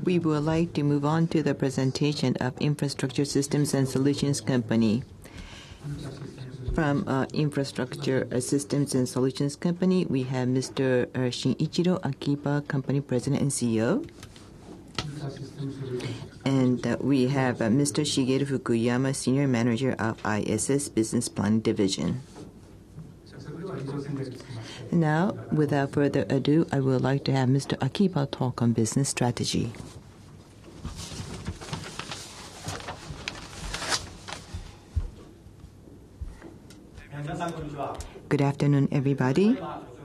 We would like to move on to the presentation of Infrastructure Systems and Solutions Company. From Infrastructure Systems and Solutions Company, we have Mr. Shinichiro Akiba, Company President and CEO. And we have Mr. Shigeru Fukuyama, Senior Manager of ISS Business Planning Division. Now, without further ado, I would like to have Mr. Akiba talk on business strategy. Good afternoon, everybody.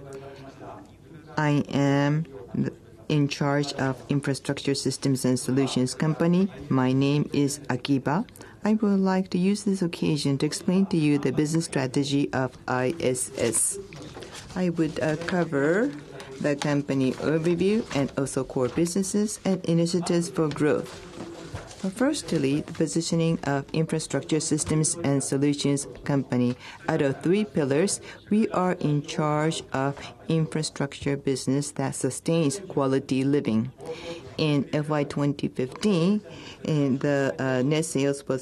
I am in charge of Infrastructure Systems and Solutions Company. My name is Akiba. I would like to use this occasion to explain to you the business strategy of ISS. I would cover the company overview and also core businesses and initiatives for growth. Firstly, the positioning of Infrastructure Systems and Solutions Company. Out of three pillars, we are in charge of infrastructure business that sustains quality living. In FY 2015, the net sales was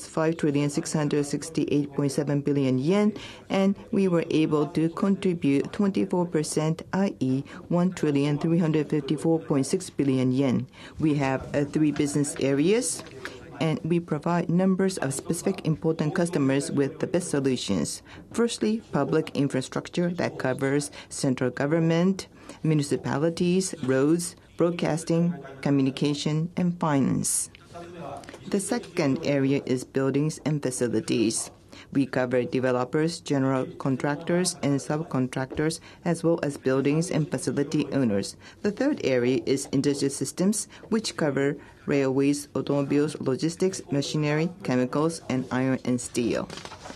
5,668.7 billion yen, and we were able to contribute 24%, i.e. 1,354.6 billion yen. We have three business areas, and we provide numbers of specific important customers with the best solutions. Firstly, public infrastructure that covers central government, municipalities, roads, broadcasting, communication, and finance. The second area is buildings and facilities. We cover developers, general contractors, and subcontractors, as well as buildings and facility owners. The third area is industrial systems, which cover railways, automobiles, logistics, machinery, chemicals, and iron and steel.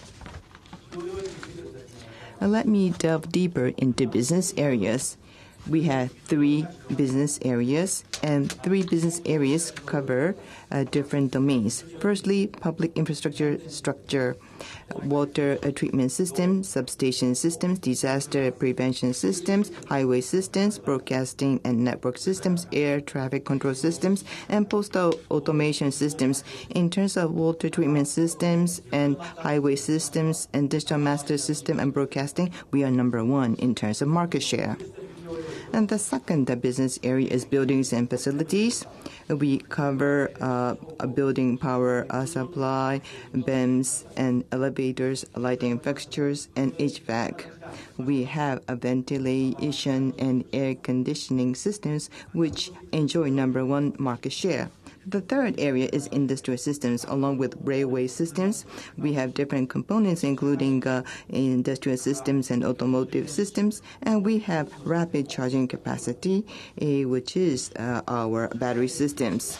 Let me delve deeper into business areas. We have three business areas, and three business areas cover different domains. Firstly, public infrastructure structure, water treatment systems, substation systems, disaster prevention systems, highway systems, broadcasting and network systems, air traffic control systems, and postal automation systems. In terms of water treatment systems and highway systems and digital master system and broadcasting, we are number one in terms of market share. And the second business area is buildings and facilities. We cover building power supply, BEMS, and elevators, lighting fixtures, and HVAC. We have a ventilation and air conditioning systems, which enjoy number one market share. The third area is industrial systems, along with railway systems. We have different components, including industrial systems and automotive systems, and we have rapid charging capacity, which is our battery systems.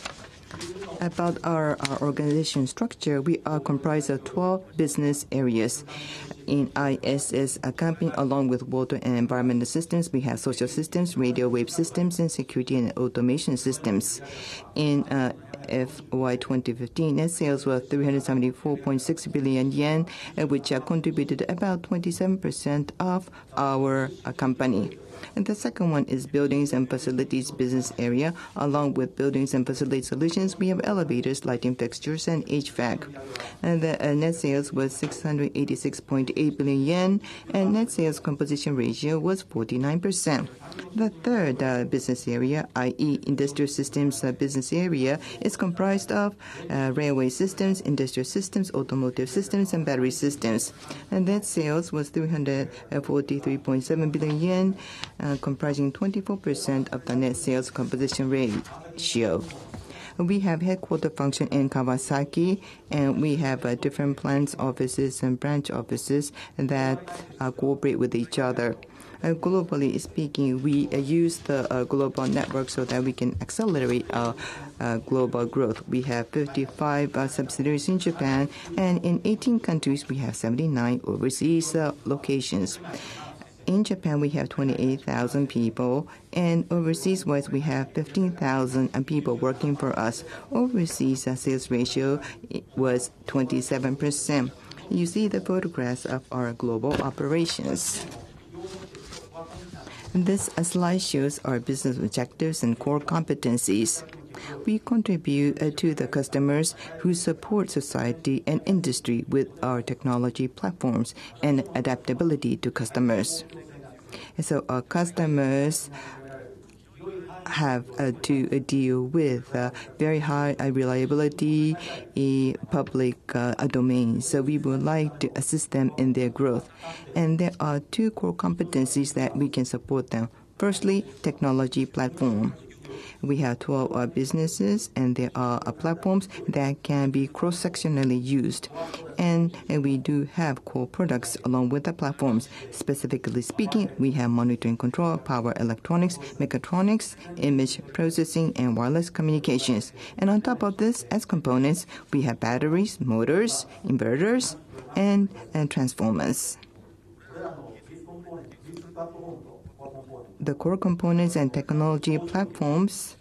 About our organization structure, we are comprised of 12 business areas. In ISS company, along with water and environmental systems, we have social systems, radio wave systems, and security and automation systems. In FY 2015, net sales were 374.6 billion yen, which contributed about 27% of our company. And the second one is buildings and facilities business area. Along with buildings and facility solutions, we have elevators, lighting fixtures, and HVAC. And the net sales was 686.8 billion yen, and net sales composition ratio was 49%. The third business area, i.e. industrial systems business area, is comprised of railway systems, industrial systems, automotive systems, and battery systems. And net sales was 343.7 billion yen, comprising 24% of the net sales composition ratio. We have headquarter function in Kawasaki, and we have different plants, offices, and branch offices that cooperate with each other. Globally speaking, we use the global network so that we can accelerate our global growth. We have 55 subsidiaries in Japan, and in 18 countries, we have 79 overseas locations. In Japan, we have 28,000 people, and overseas-wise, we have 15,000 people working for us. Overseas sales ratio was 27%. You see the photographs of our global operations. This slide shows our business objectives and core competencies. We contribute to the customers who support society and industry with our technology platforms and adaptability to customers. And so our customers have to deal with very high reliability public domains. So we would like to assist them in their growth. And there are two core competencies that we can support them. Firstly, technology platform. We have 12 businesses, and there are platforms that can be cross-sectionally used. And we do have core products along with the platforms. Specifically speaking, we have monitoring control, power electronics, mechatronics, image processing, and wireless communications. And on top of this, as components, we have batteries, motors, inverters, and transformers. The core components and technology platforms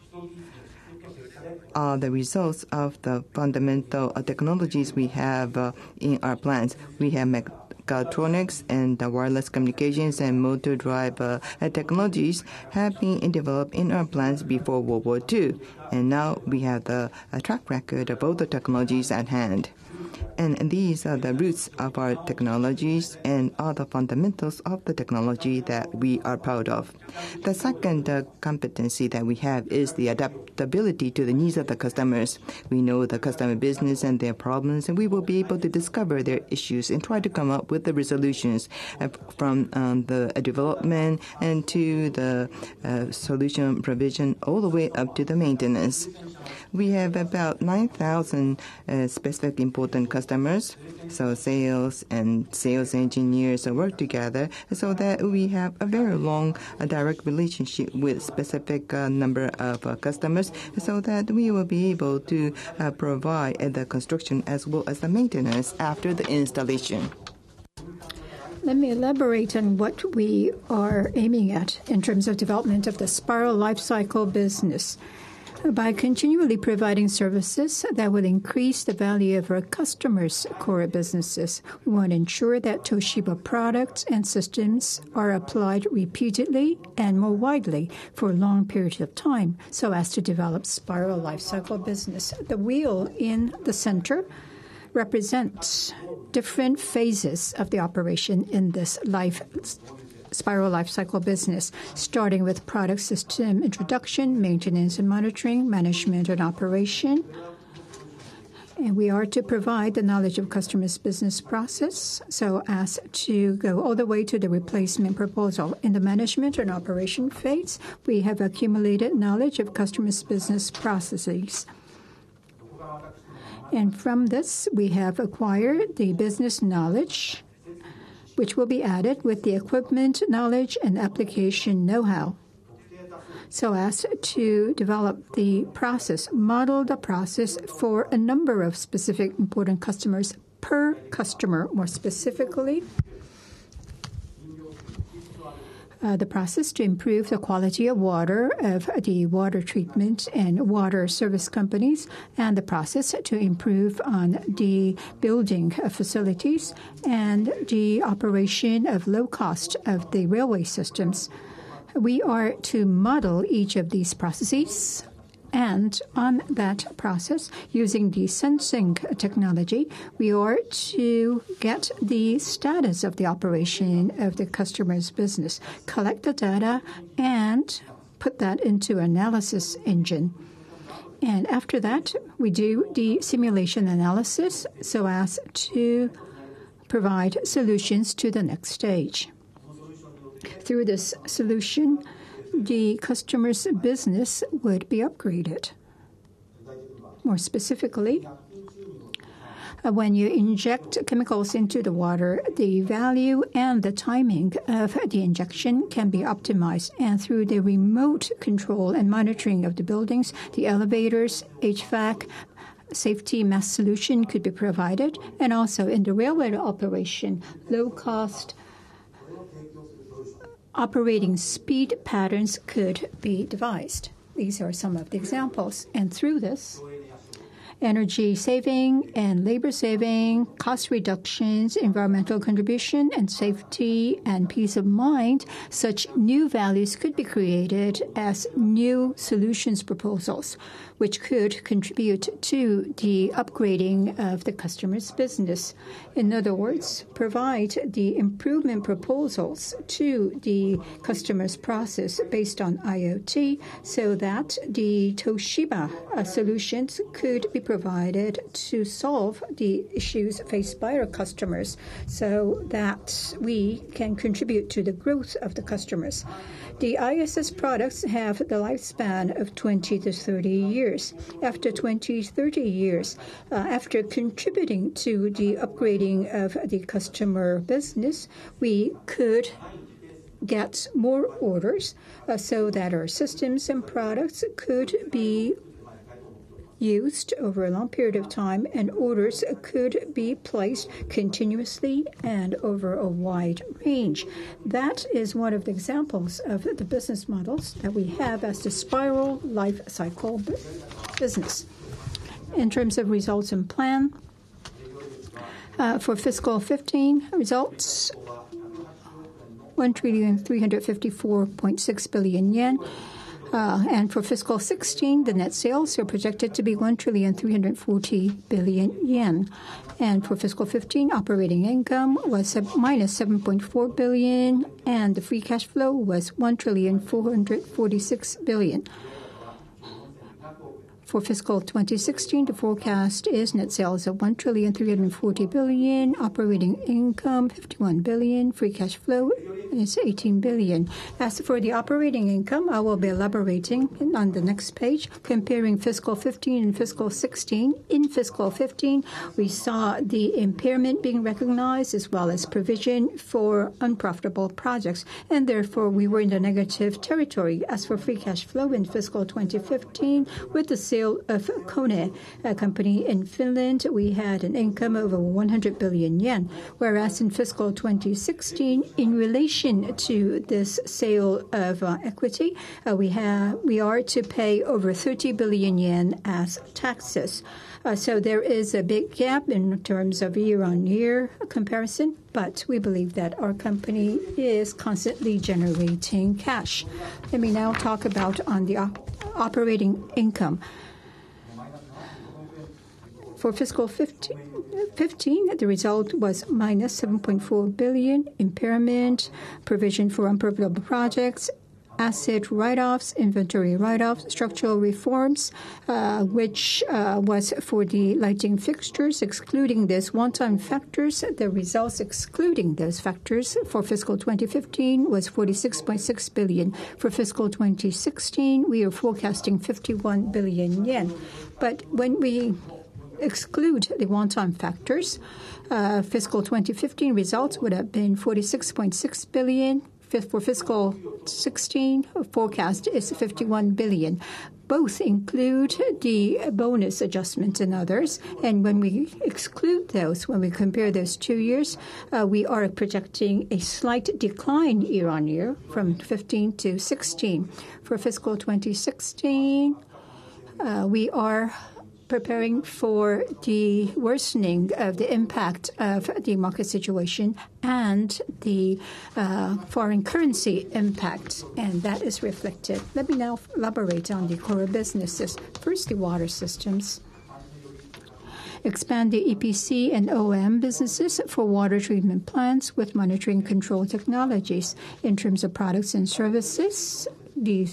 are the results of the fundamental technologies we have in our plants. We have mechatronics and wireless communications and motor drive technologies have been developed in our plants before World War II. And now we have the track record of all the technologies at hand. And these are the roots of our technologies and are the fundamentals of the technology that we are proud of. The second competency that we have is the adaptability to the needs of the customers. We know the customer business and their problems, and we will be able to discover their issues and try to come up with the resolutions from the development and to the solution provision all the way up to the maintenance. We have about 9,000 specific important customers, so sales and sales engineers work together so that we have a very long direct relationship with specific number of customers so that we will be able to provide the construction as well as the maintenance after the installation. Let me elaborate on what we are aiming at in terms of development of the spiral life cycle business. By continually providing services that will increase the value of our customers' core businesses, we want to ensure that Toshiba products and systems are applied repeatedly and more widely for a long period of time so as to develop spiral life cycle business. The wheel in the center represents different phases of the operation in this spiral life cycle business, starting with product system introduction, maintenance and monitoring, management and operation. And we are to provide the knowledge of customers' business process so as to go all the way to the replacement proposal. In the management and operation phase, we have accumulated knowledge of customers' business processes. And from this, we have acquired the business knowledge, which will be added with the equipment knowledge and application know-how, so as to develop the process, model the process for a number of specific important customers per customer. More specifically, the process to improve the quality of water of the water treatment and water service companies, and the process to improve on the building facilities and the operation of low cost of the railway systems. We are to model each of these processes, and on that process, using the sensing technology, we are to get the status of the operation of the customer's business, collect the data, and put that into an analysis engine. And after that, we do the simulation analysis so as to provide solutions to the next stage. Through this solution, the customer's business would be upgraded. More specifically, when you inject chemicals into the water, the value and the timing of the injection can be optimized. And through the remote control and monitoring of the buildings, the elevators, HVAC, safety mass solution could be provided. And also in the railway operation, low-cost operating speed patterns could be devised. These are some of the examples. And through this, energy saving and labor saving, cost reductions, environmental contribution, and safety and peace of mind, such new values could be created as new solutions proposals, which could contribute to the upgrading of the customer's business. In other words, provide the improvement proposals to the customer's process based on IoT so that the Toshiba solutions could be provided to solve the issues faced by our customers so that we can contribute to the growth of the customers. The ISS products have the lifespan of 20 to 30 years. After 20, 30 years, after contributing to the upgrading of the customer business, we could get more orders so that our systems and products could be used over a long period of time, and orders could be placed continuously and over a wide range. That is one of the examples of the business models that we have as the spiral life cycle business. In terms of results and plan, for fiscal 15 results, 1,354.6 billion yen. And for fiscal 16, the net sales are projected to be 1,340 billion yen. And for fiscal 15, operating income was minus 7.4 billion, and the free cash flow was 1,446 billion. For fiscal 2016, the forecast is net sales of 1,340 billion, operating income 51 billion, free cash flow is 18 billion. As for the operating income, I will be elaborating on the next page, comparing fiscal 15 and fiscal 16. In fiscal 15, we saw the impairment being recognized as well as provision for unprofitable projects, and therefore we were in the negative territory. As for free cash flow in fiscal 2015, with the sale of Kone, a company in Finland, we had an income of over 100 billion yen, whereas in fiscal 2016, in relation to this sale of equity, we are to pay over 30 billion yen as taxes. So there is a big gap in terms of year-on-year comparison, but we believe that our company is constantly generating cash. Let me now talk about on the operating income. For fiscal 15, the result was minus 7.4 billion, impairment, provision for unprofitable projects, asset write-offs, inventory write-offs, structural reforms, which was for the lighting fixtures. Excluding these one-time factors, the results excluding those factors for fiscal 2015 was 46.6 billion. For fiscal 2016, we are forecasting 51 billion yen. But when we exclude the one-time factors, fiscal 2015 results would have been 46.6 billion. For fiscal 16, forecast is 51 billion. Both include the bonus adjustments and others. And when we exclude those, when we compare those 2 years, we are projecting a slight decline year-on-year from 15 to 16. For fiscal 2016, we are preparing for the worsening of the impact of the market situation and the foreign currency impact, and that is reflected. Let me now elaborate on the core businesses. First, the water systems. Expand the EPC and OM businesses for water treatment plants with monitoring control technologies. In terms of products and services, these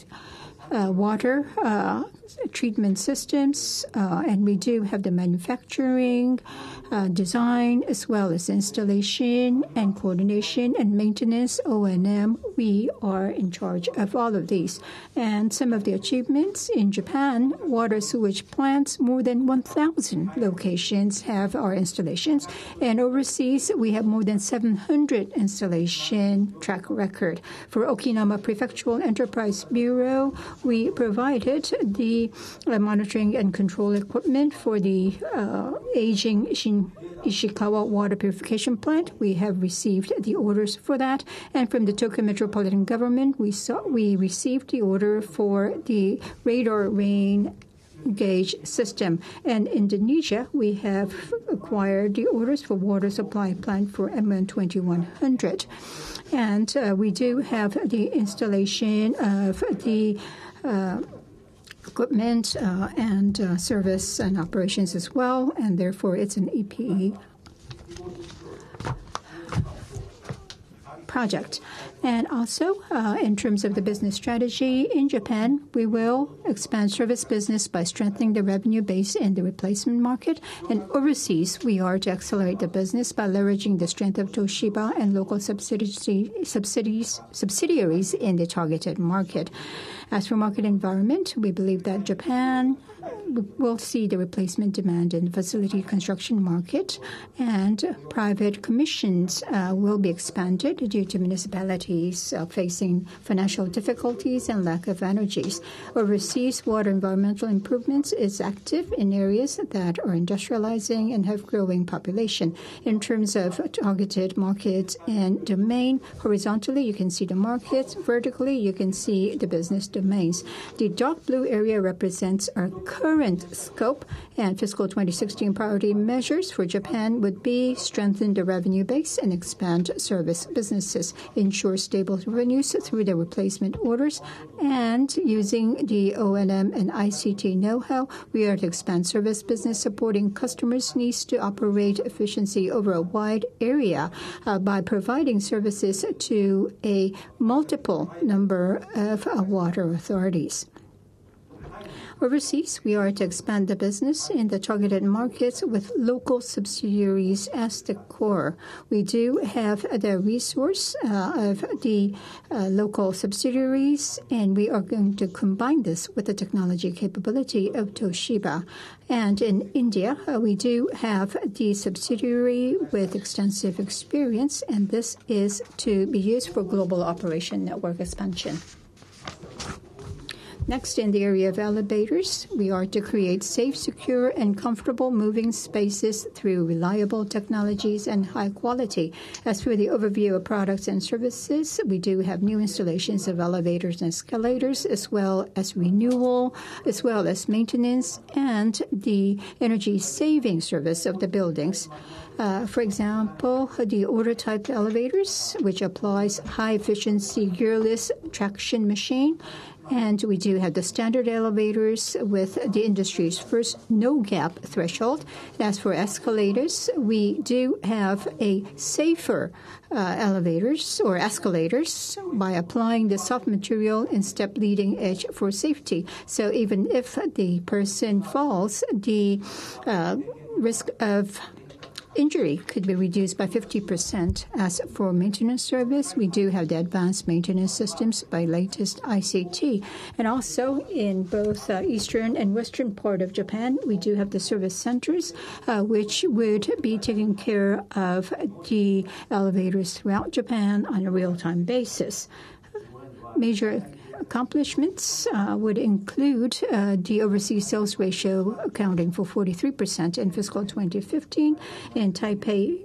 water treatment systems, and we do have the manufacturing, design, as well as installation and coordination and maintenance, O&M. We are in charge of all of these. And some of the achievements in Japan, water sewage plants, more than 1,000 locations have our installations. And overseas, we have more than 700 installation track record. For Okinawa Prefectural Enterprise Bureau, we provided the monitoring and control equipment for the aging Ishikawa water purification plant. We have received the orders for that. And from the Tokyo Metropolitan Government, we received the order for the radar rain gauge system. And Indonesia, we have acquired the orders for water supply plant for MN2100. And we do have the installation of the equipment and service and operations as well, and therefore it's an EPE project. And also, in terms of the business strategy in Japan, we will expand service business by strengthening the revenue base in the replacement market. And overseas, we are to accelerate the business by leveraging the strength of Toshiba and local subsidiaries in the targeted market. As for market environment, we believe that Japan will see the replacement demand in the facility construction market, and private commissions will be expanded due to municipalities facing financial difficulties and lack of energies. Overseas, water environmental improvements is active in areas that are industrializing and have growing population. In terms of targeted markets and domain, horizontally, you can see the markets. Vertically, you can see the business domains. The dark blue area represents our current scope, and fiscal 2016 priority measures for Japan would be strengthen the revenue base and expand service businesses, ensure stable revenues through the replacement orders, and using the O&M and ICT know-how, we are to expand service business supporting customers' needs to operate efficiency over a wide area by providing services to a multiple number of water authorities. Overseas, we are to expand the business in the targeted markets with local subsidiaries as the core. We do have the resource of the local subsidiaries, and we are going to combine this with the technology capability of Toshiba. And in India, we do have the subsidiary with extensive experience, and this is to be used for global operation network expansion. Next, in the area of elevators, we are to create safe, secure, and comfortable moving spaces through reliable technologies and high quality. As for the overview of products and services, we do have new installations of elevators and escalators, as well as renewal, as well as maintenance, and the energy saving service of the buildings. For example, the order-type elevators, which applies high-efficiency gearless traction machine. And we do have the standard elevators with the industry's first no-gap threshold. As for escalators, we do have a safer elevators or escalators by applying the soft material in step leading edge for safety. So even if the person falls, the risk of injury could be reduced by 50%. As for maintenance service, we do have the advanced maintenance systems by latest ICT. And also in both eastern and western part of Japan, we do have the service centers, which would be taking care of the elevators throughout Japan on a real-time basis. Major accomplishments would include the overseas sales ratio accounting for 43% in fiscal 2015. In Taipei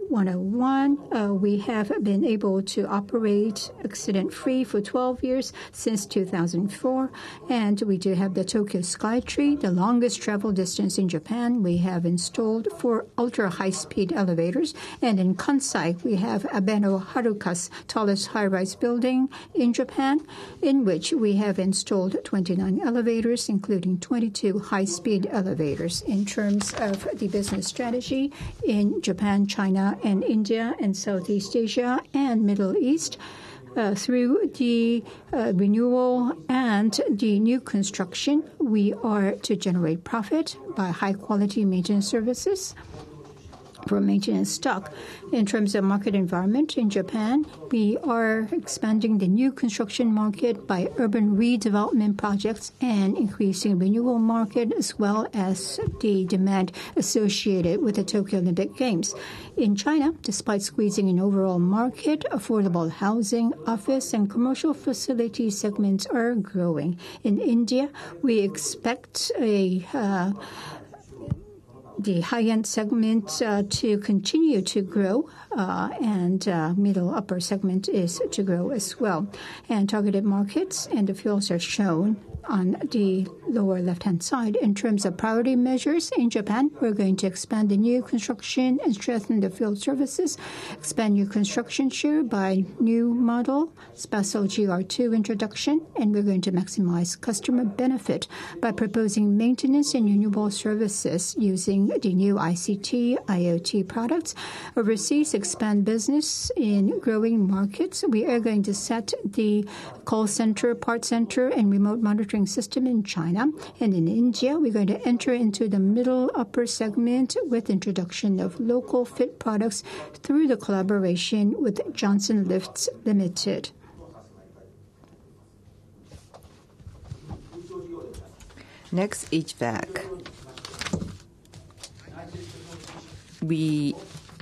101, we have been able to operate accident-free for 12 years since 2004. And we do have the Tokyo Skytree, the longest travel distance in Japan. We have installed 4 ultra-high-speed elevators. And in Kansai, we have Abeno Haruka's tallest high-rise building in Japan, in which we have installed 29 elevators, including 22 high-speed elevators. In terms of the business strategy in Japan, China, and India, and Southeast Asia, and Middle East, through the renewal and the new construction, we are to generate profit by high-quality maintenance services for maintenance stock. In terms of market environment in Japan, we are expanding the new construction market by urban redevelopment projects and increasing renewal market, as well as the demand associated with the Tokyo Olympic Games. In China, despite squeezing an overall market, affordable housing, office, and commercial facility segments are growing. In India, we expect the high-end segment to continue to grow, and middle upper segment is to grow as well. And targeted markets and the fields are shown on the lower left-hand side. In terms of priority measures in Japan, we're going to expand the new construction and strengthen the field services, expand new construction share by new model, special GR2 introduction, and we're going to maximize customer benefit by proposing maintenance and renewable services using the new ICT, IoT products. Overseas, expand business in growing markets. We are going to set the call center, part center, and remote monitoring system in China. And in India, we're going to enter into the middle upper segment with introduction of local fit products through the collaboration with Johnson Lifts Limited. Next, HVAC. We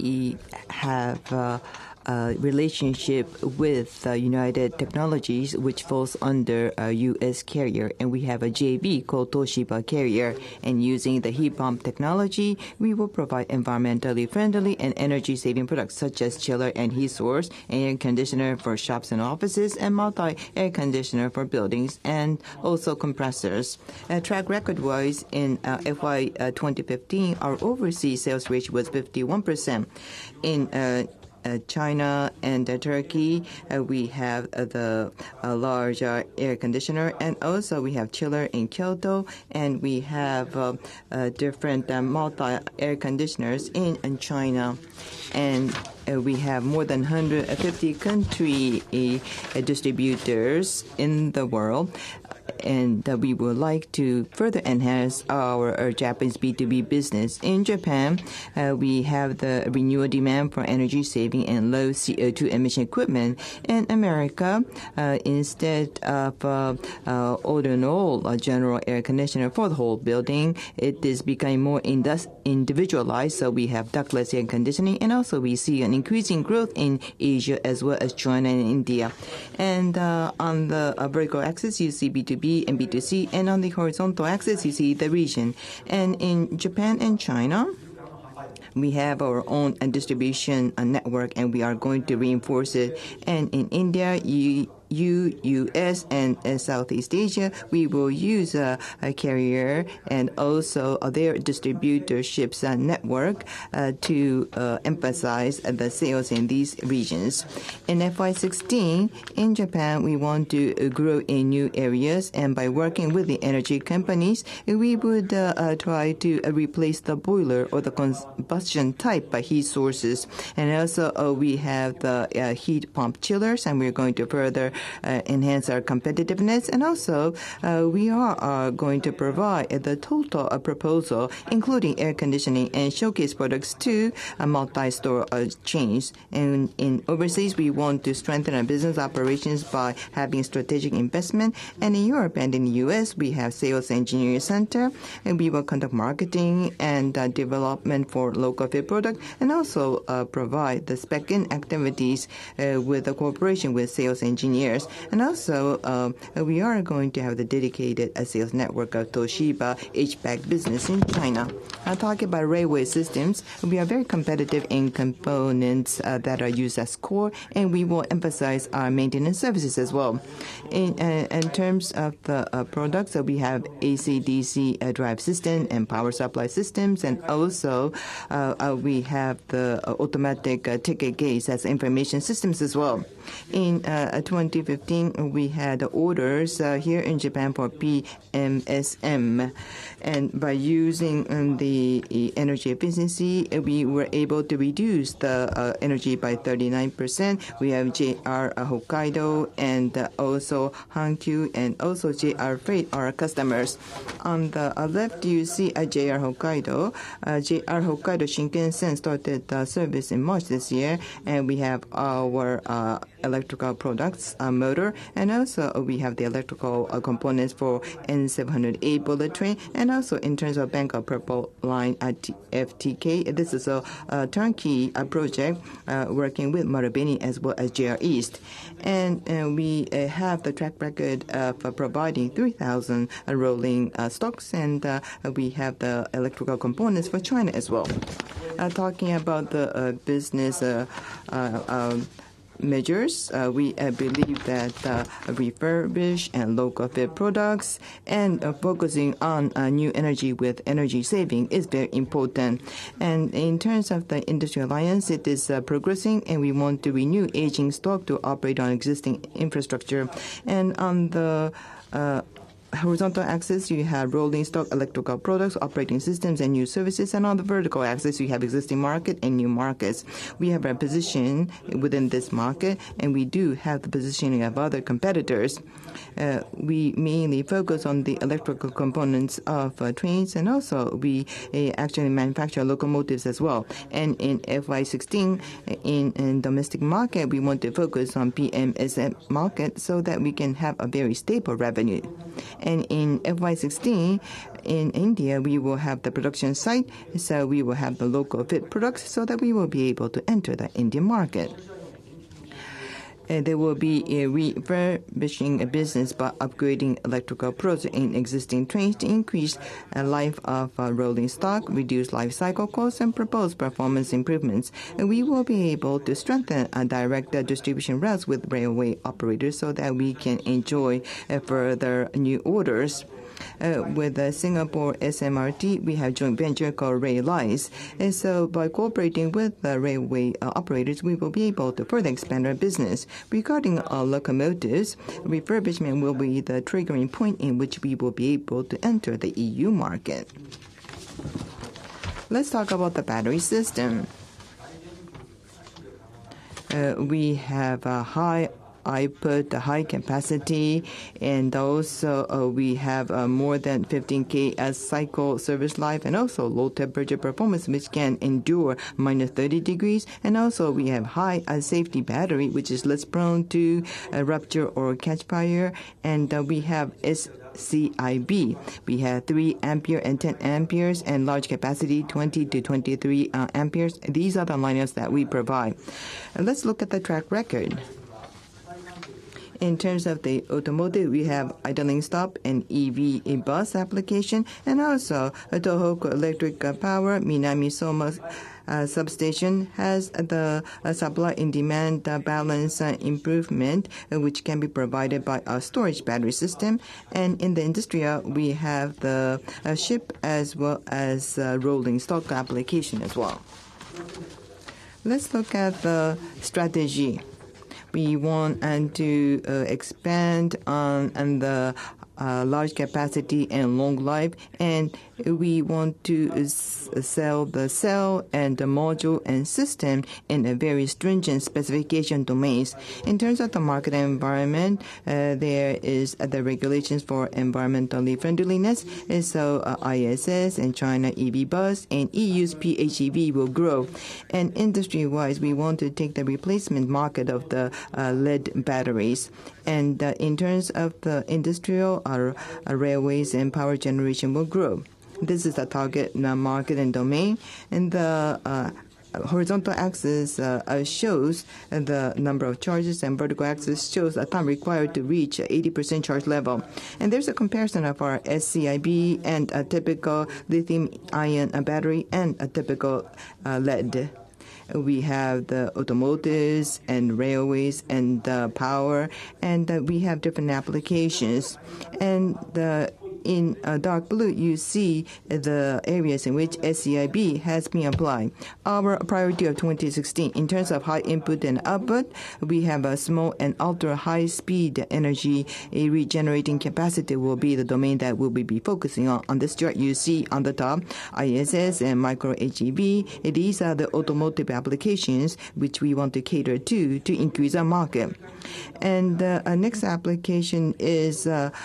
have a relationship with United Technologies, which falls under a U.S. carrier, and we have a JV called Toshiba Carrier. And using the heat pump technology, we will provide environmentally friendly and energy-saving products such as chiller and heat source, air conditioner for shops and offices, and multi-air conditioner for buildings, and also compressors. Track record-wise, in FY 2015, our overseas sales ratio was 51%. In China and Turkey, we have the large air conditioner, and also we have chiller in Kyoto, and we have different multi-air conditioners in China. And we have more than 150 country distributors in the world. And we would like to further enhance our Japanese B2B business. In Japan, we have the renewal demand for energy saving and low CO2 emission equipment. In America, instead of all general air conditioner for the whole building, it is becoming more individualized. So we have ductless air conditioning, and also we see an increasing growth in Asia as well as China and India. And on the vertical axis, you see B2B and B2C, and on the horizontal axis, you see the region. And in Japan and China, we have our own distribution network, and we are going to reinforce it. And in India, US, and Southeast Asia, we will use a carrier and also their distributorships network to emphasize the sales in these regions. In FY16, in Japan, we want to grow in new areas, and by working with the energy companies, we would try to replace the boiler or the combustion type by heat sources. And also we have the heat pump chillers, and we're going to further enhance our competitiveness. And also we are going to provide the total proposal, including air conditioning and showcase products to multi-store chains. And in overseas, we want to strengthen our business operations by having strategic investment. And in Europe and in the US, we have Sales Engineering Center, and we will conduct marketing and development for local fit product, and also provide the spec-in activities with the cooperation with sales engineers. And also, we are going to have the dedicated sales network of Toshiba HVAC business in China. Talking about railway systems, we are very competitive in components that are used as core, and we will emphasize our maintenance services as well. In terms of the products, we have AC/DC drive system and power supply systems, and also we have the automatic ticket gates as information systems as well. In 2015, we had orders here in Japan for PMSM, and by using the energy efficiency, we were able to reduce the energy by 39%. We have JR Hokkaido and also Hankyu and also JR Freight are customers. On the left, you see JR Hokkaido. JR Hokkaido Shinkansen started service in March this year, and we have our electrical products, motor, and also we have the electrical components for N708 bullet train, and also in terms of Bank of Purple Line at FTK. This is a turnkey project working with Marubeni as well as JR East. And we have the track record of providing 3,000 rolling stocks, and we have the electrical components for China as well. Talking about the business measures, we believe that refurbished and local fit products and focusing on new energy with energy saving is very important. And in terms of the industry alliance, it is progressing, and we want to renew aging stock to operate on existing infrastructure. And on the horizontal axis, you have rolling stock electrical products, operating systems, and new services. And on the vertical axis, you have existing market and new markets. We have our position within this market, and we do have the positioning of other competitors. We mainly focus on the electrical components of trains, and also we actually manufacture locomotives as well. And in FY16, in domestic market, we want to focus on PMSM market so that we can have a very stable revenue. And in FY16, in India, we will have the production site, so we will have the local fit products so that we will be able to enter the Indian market. There will be a refurbishing business by upgrading electrical products in existing trains to increase life of rolling stock, reduce life cycle costs, and propose performance improvements. And we will be able to strengthen direct distribution routes with railway operators so that we can enjoy further new orders. With Singapore SMRT, we have joint venture called Railise. And so by cooperating with the railway operators, we will be able to further expand our business. Regarding locomotives, refurbishment will be the triggering point in which we will be able to enter the EU market. Let's talk about the battery system. We have a high output, high capacity, and also we have more than 15K cycle service life, and also low temperature performance, which can endure minus 30 degrees. And also we have high safety battery, which is less prone to rupture or catch fire. And we have CIB. We have 3 ampere and 10 amperes, and large capacity 20 to 23 amperes. These are the lineups that we provide. Let's look at the track record. In terms of the automotive, we have idling stop and EV bus application, and also Tohoku Electric Power Minami Soma substation has the supply and demand balance improvement, which can be provided by a storage battery system. And in the industrial, we have the ship as well as rolling stock application as well. Let's look at the strategy. We want to expand on the large capacity and long life, and we want to sell the cell and the module and system in a very stringent specification domains. In terms of the market environment, there is the regulations for environmentally friendliness, and so ISS and China EV bus and EU's PHEV will grow. And industry-wise, we want to take the replacement market of the lead batteries. And in terms of the industrial, our railways and power generation will grow. This is the target market and domain. And the horizontal axis shows the number of charges, and vertical axis shows the time required to reach 80% charge level. And there's a comparison of our SCIB and a typical lithium-ion battery and a typical lead. We have the automotives and railways and power, and we have different applications. And in dark blue, you see the areas in which SCIB has been applied. Our priority of 2016, in terms of high input and output, we have a small and ultra high speed energy regenerating capacity will be the domain that we'll be focusing on. On this chart, you see on the top ISS and micro HEV. These are the automotive applications which we want to cater to increase our market. And next application is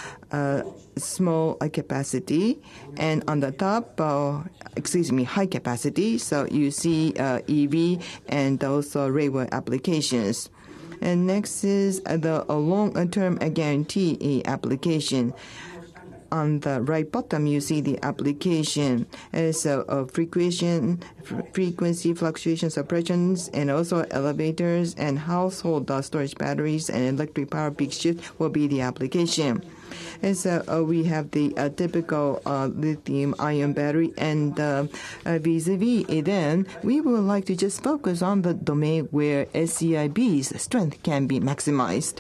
small capacity, and on the top, high capacity. So you see EV and also railway applications. And next is the long-term guarantee application. On the right bottom, you see the application. So frequency fluctuation suppressions, and also elevators and household storage batteries and electric power peak shift will be the application. As we have the typical lithium-ion battery and vis-a-vis, then we would like to just focus on the domain where SEIB's strength can be maximized.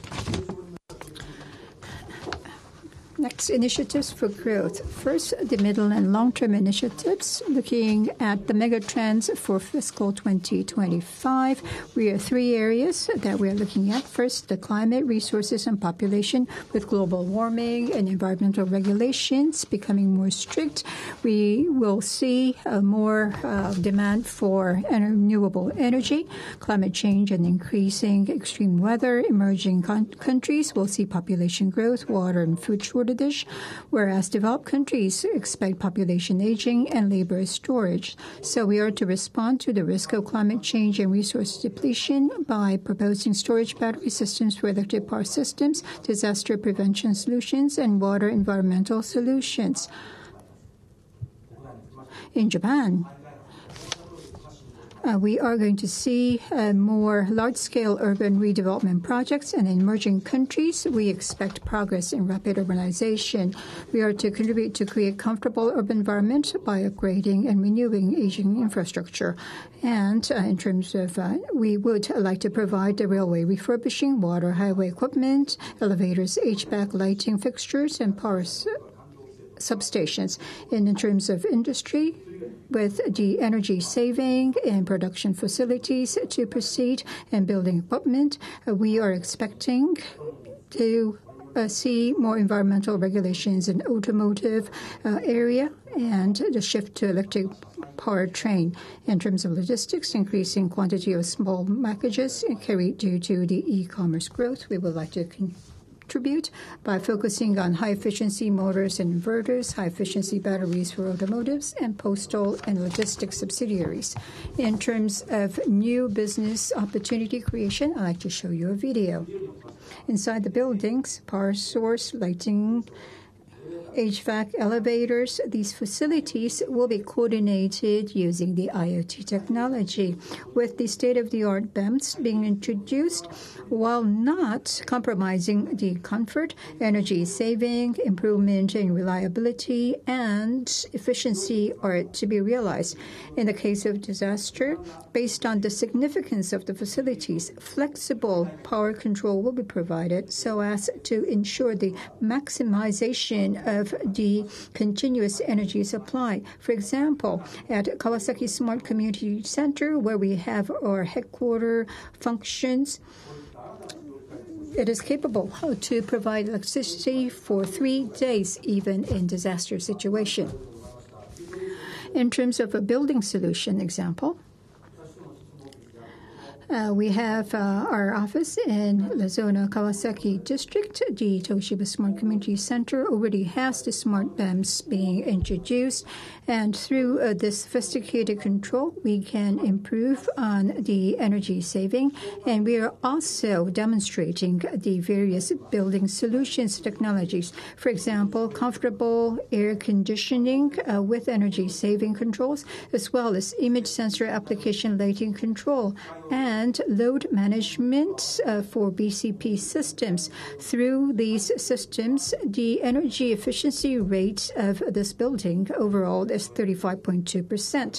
Next, initiatives for growth. First, the middle and long-term initiatives, looking at the mega trends for fiscal 2025. We have three areas that we are looking at. First, the climate, resources, and population. With global warming and environmental regulations becoming more strict, we will see more demand for renewable energy. Climate change and increasing extreme weather. Emerging countries will see population growth, water and food shortage, whereas developed countries expect population aging and labor shortage. So we are to respond to the risk of climate change and resource depletion by proposing storage battery systems for electric power systems, disaster prevention solutions, and water environmental solutions. In Japan, we are going to see more large-scale urban redevelopment projects, and in emerging countries, we expect progress in rapid urbanization. We are to contribute to create comfortable urban environment by upgrading and renewing aging infrastructure. And in terms of, we would like to provide the railway refurbishing, water, highway equipment, elevators, HVAC, lighting fixtures, and power substations. And in terms of industry, with the energy saving and production facilities to proceed and building equipment, we are expecting to see more environmental regulations in automotive area and the shift to electric powertrain. In terms of logistics, increasing quantity of small packages carried due to the e-commerce growth. We would like to contribute by focusing on high-efficiency motors and inverters, high-efficiency batteries for automotives, and postal and logistics subsidiaries. In terms of new business opportunity creation, I'd like to show you a video. Inside the buildings, power source, lighting, HVAC, elevators, these facilities will be coordinated using the IoT technology, with the state-of-the-art BEMS being introduced while not compromising the comfort, energy saving, improvement in reliability, and efficiency are to be realized. In the case of disaster, based on the significance of the facilities, flexible power control will be provided so as to ensure the maximization of the continuous energy supply. For example, at Kawasaki Smart Community Center, where we have our headquarter functions, it is capable to provide electricity for 3 days, even in disaster situation. In terms of a building solution example, we have our office in the Zona Kawasaki District. The Toshiba Smart Community Center already has the smart BEMS being introduced, and through this sophisticated control, we can improve on the energy saving, and we are also demonstrating the various building solutions technologies. For example, comfortable air conditioning with energy saving controls, as well as image sensor application lighting control, and load management for BCP systems. Through these systems, the energy efficiency rate of this building overall is 35.2%.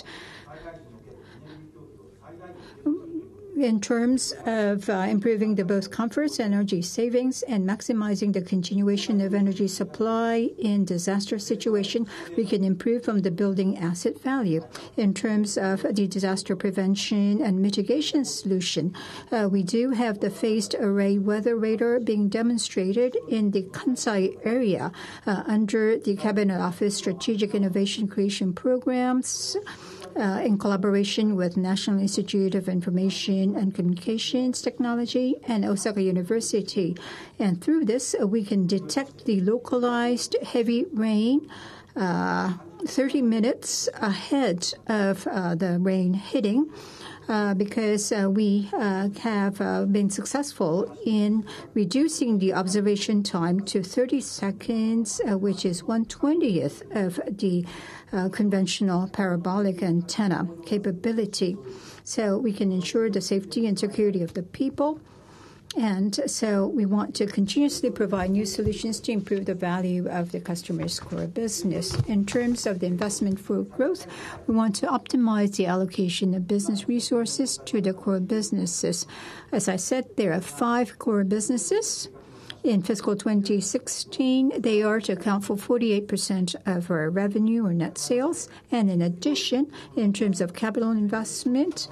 In terms of improving the both comforts, energy savings, and maximizing the continuation of energy supply in disaster situation, we can improve from the building asset value. In terms of the disaster prevention and mitigation solution, we do have the phased array weather radar being demonstrated in the Kansai area under the Cabinet Office Strategic Innovation Creation Programs, in collaboration with National Institute of Information and Communications Technology and Osaka University. And through this, we can detect the localized heavy rain 30 minutes ahead of the rain hitting, because we have been successful in reducing the observation time to 30 seconds, which is 1/20th of the conventional parabolic antenna capability. So we can ensure the safety and security of the people And so we want to continuously provide new solutions to improve the value of the customer's core business. In terms of the investment for growth, we want to optimize the allocation of business resources to the core businesses. As I said, there are 5 core businesses. In fiscal 2016, they are to account for 48% of our revenue or net sales. And in addition, in terms of capital investment,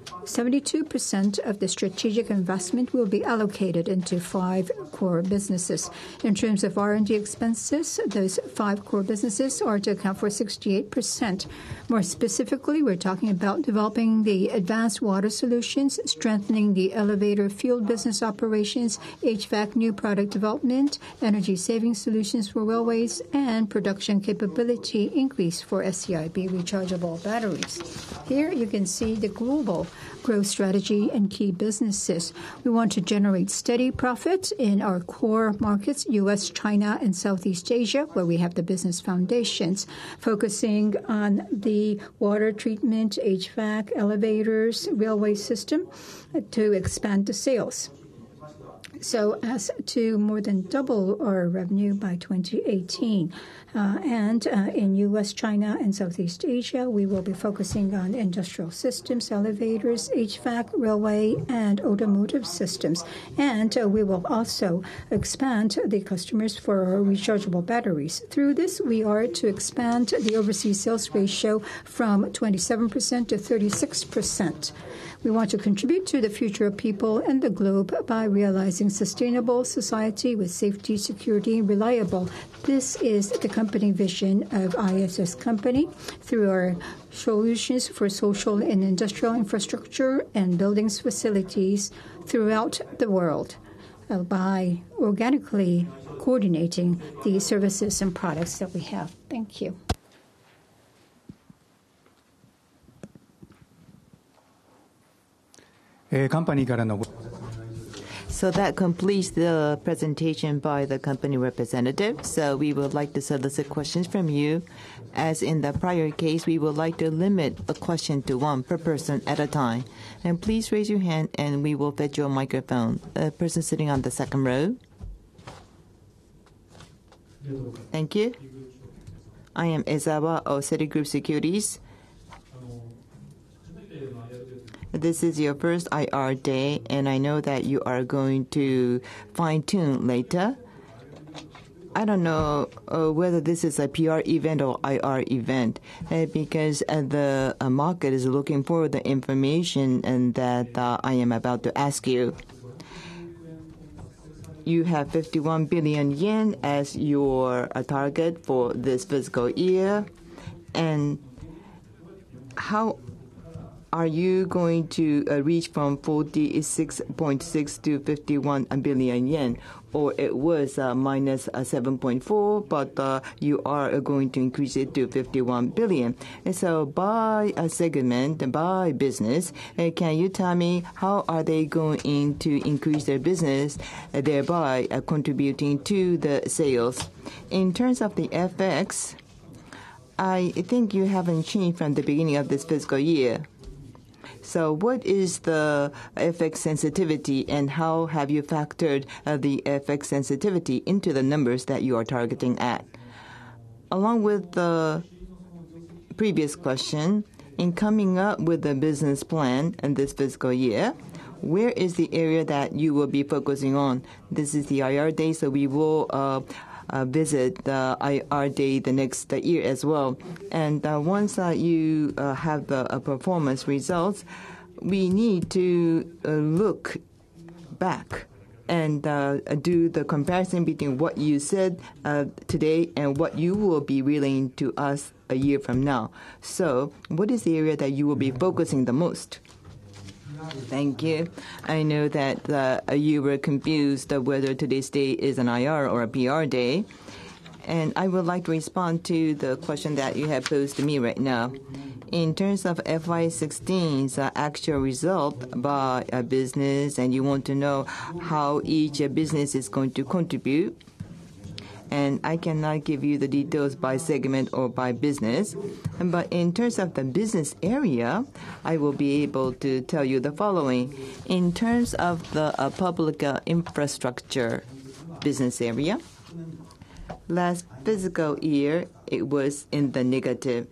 72% of the strategic investment will be allocated into 5 core businesses. In terms of R&D expenses, those 5 core businesses are to account for 68%. More specifically, we're talking about developing the advanced water solutions, strengthening the elevator field business operations, HVAC new product development, energy saving solutions for railways, and production capability increase for SCIB rechargeable batteries. Here you can see the global growth strategy and key businesses. We want to generate steady profits in our core markets, U.S., China, and Southeast Asia, where we have the business foundations, focusing on the water treatment, HVAC, elevators, railway system to expand the sales, so as to more than double our revenue by 2018. And in U.S., China, and Southeast Asia, we will be focusing on industrial systems, elevators, HVAC, railway, and automotive systems. And we will also expand the customers for our rechargeable batteries. Through this, we are to expand the overseas sales ratio from 27% to 36%. We want to contribute to the future of people and the globe by realizing sustainable society with safety, security, reliable. This is the company vision of ISS Company through our solutions for social and industrial infrastructure and buildings facilities throughout the world by organically coordinating the services and products that we have. Thank you. So that completes the presentation by the company representative. So we would like to solicit questions from you. As in the prior case, we would like to limit a question to 1 per person at a time. And please raise your hand and we will fetch you a microphone. A person sitting on the 2nd row. Thank you. I am Ezawa of Citigroup Securities. This is your first IR day, and I know that you are going to fine-tune later. I don't know whether this is a PR event or IR event, because the market is looking for the information and that I am about to ask you. You have 51 billion yen as your target for this fiscal year, and how are you going to reach from 46.6 to 51 billion yen? Or it was minus 7.4, but you are going to increase it to 51 billion. And so by segment, by business, can you tell me how are they going to increase their business, thereby contributing to the sales? In terms of the FX, I think you haven't changed from the beginning of this fiscal year. So what is the FX sensitivity, and how have you factored the FX sensitivity into the numbers that you are targeting at? Along with the previous question, in coming up with a business plan in this fiscal year, where is the area that you will be focusing on? This is the IR day, so we will visit the IR day the next year as well. And once you have the performance results, we need to look back and do the comparison between what you said today and what you will be relaying to us a year from now. So what is the area that you will be focusing the most? Thank you. I know that you were confused whether today's day is an IR or a PR day. And I would like to respond to the question that you have posed to me right now. In terms of FY16's actual result by a business, and you want to know how each business is going to contribute, and I cannot give you the details by segment or by business. But in terms of the business area, I will be able to tell you the following. In terms of the public infrastructure business area, last fiscal year, it was in the negative.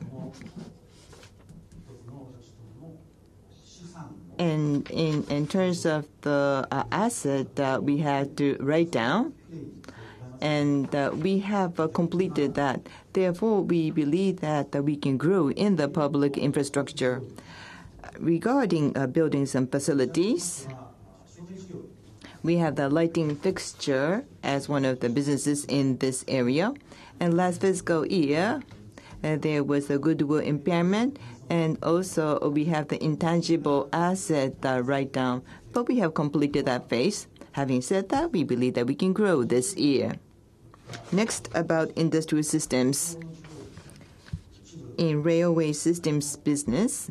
And in terms of the asset that we had to write down, and we have completed that. Therefore, we believe that we can grow in the public infrastructure. Regarding buildings and facilities, we have the lighting fixture as one of the businesses in this area. And last fiscal year, there was a goodwill impairment, and also we have the intangible asset write-down, but we have completed that phase. Having said that, we believe that we can grow this year. Next, about industrial systems. In railway systems business,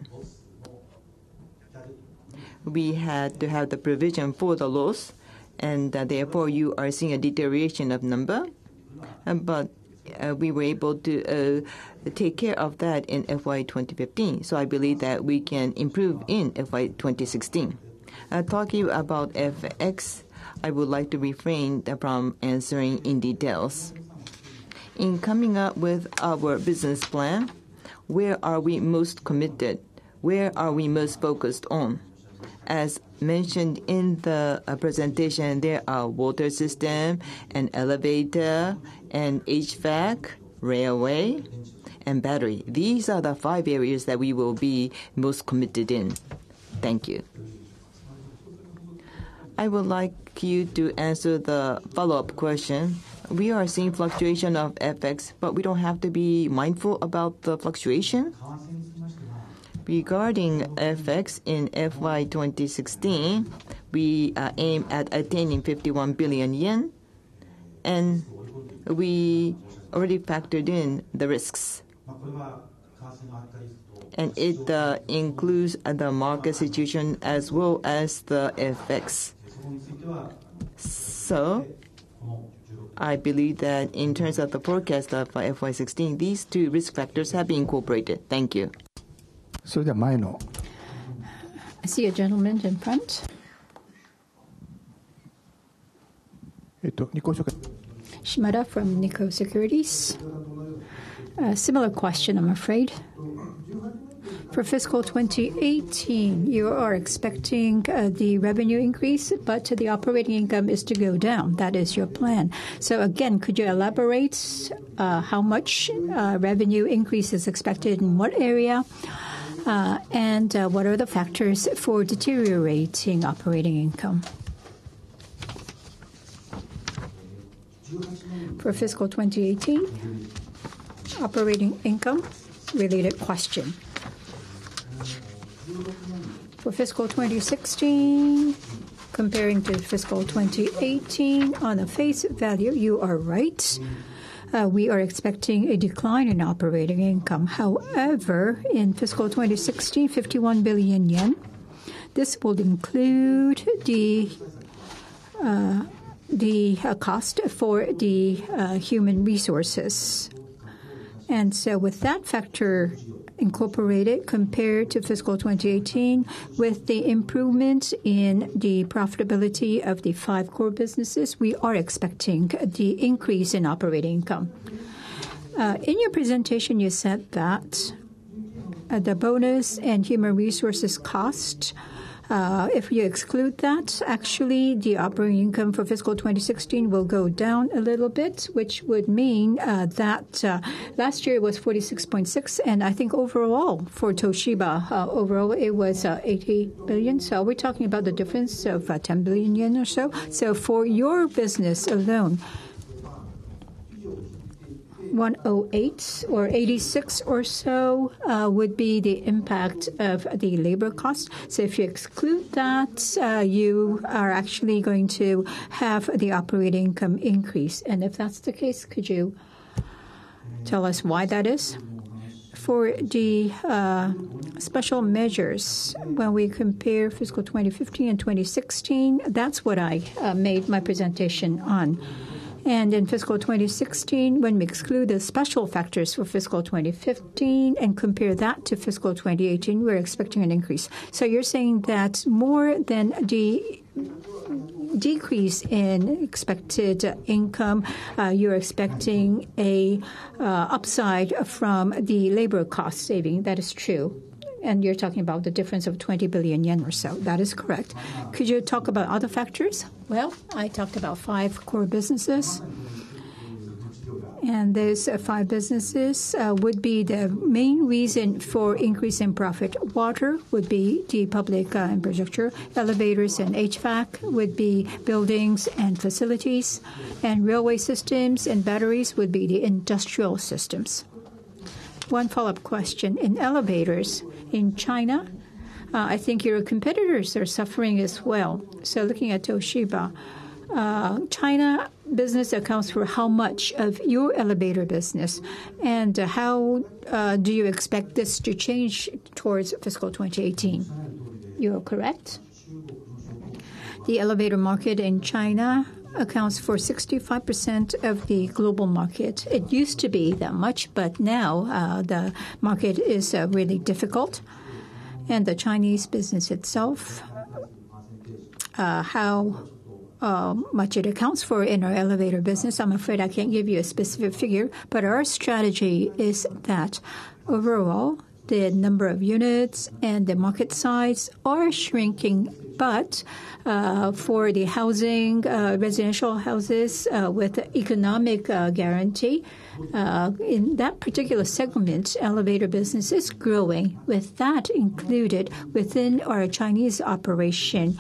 we had to have the provision for the loss, and therefore you are seeing a deterioration of number. But we were able to take care of that in FY 2015. So I believe that we can improve in FY 2016. Talking about FX, I would like to refrain from answering in details. In coming up with our business plan, where are we most committed? Where are we most focused on? As mentioned in the presentation, there are water system and elevator and HVAC, railway, and battery. These are the 5 areas that we will be most committed in. Thank you. I would like you to answer the follow-up question. We are seeing fluctuation of FX, but we don't have to be mindful about the fluctuation. Regarding FX in FY 2016, we aim at attaining 51 billion yen, and we already factored in the risks. And it includes the market situation as well as the FX. So I believe that in terms of the forecast of FY 16, these 2 risk factors have been incorporated. Thank you. I see a gentleman in front. Shimada from Nikko Securities. Similar question, I'm afraid. For fiscal 2018, you are expecting the revenue increase, but the operating income is to go down. That is your plan. So again, could you elaborate how much revenue increase is expected in what area? And what are the factors for deteriorating operating income? For fiscal 2018, operating income related question. For fiscal 2016, comparing to fiscal 2018, on a face value, you are right. We are expecting a decline in operating income. However, in fiscal 2016, 51 billion yen. This will include the cost for the human resources. And so with that factor incorporated compared to fiscal 2018, with the improvement in the profitability of the 5 core businesses, we are expecting the increase in operating income. In your presentation, you said that the bonus and human resources cost, if you exclude that, actually the operating income for fiscal 2016 will go down a little bit, which would mean that last year it was 46.6, and I think overall for Toshiba, overall it was 80 billion. So we're talking about the difference of 10 billion yen or so. So for your business alone, 108 or 86 or so would be the impact of the labor cost. So if you exclude that, you are actually going to have the operating income increase. And if that's the case, could you tell us why that is? For the special measures, when we compare fiscal 2015 and 2016, that's what I made my presentation on. And in fiscal 2016, when we exclude the special factors for fiscal 2015 and compare that to fiscal 2018, we're expecting an increase. So you're saying that more than the decrease in expected income, you're expecting a upside from the labor cost saving. That is true. And you're talking about the difference of 20 billion yen or so. That is correct. Could you talk about other factors? Well, I talked about 5 core businesses. And those 5 businesses would be the main reason for increase in profit. Water would be the public infrastructure. Elevators and HVAC would be buildings and facilities. And railway systems and batteries would be the industrial systems. One follow-up question. In elevators in China, I think your competitors are suffering as well. So looking at Toshiba, China business accounts for how much of your elevator business? And how do you expect this to change towards fiscal 2018? You're correct. The elevator market in China accounts for 65% of the global market. It used to be that much, but now the market is really difficult. And the Chinese business itself, how much it accounts for in our elevator business, I'm afraid I can't give you a specific figure, but our strategy is that overall the number of units and the market size are shrinking, but for the housing, residential houses with economic guarantee, in that particular segment, elevator business is growing. With that included within our Chinese operation,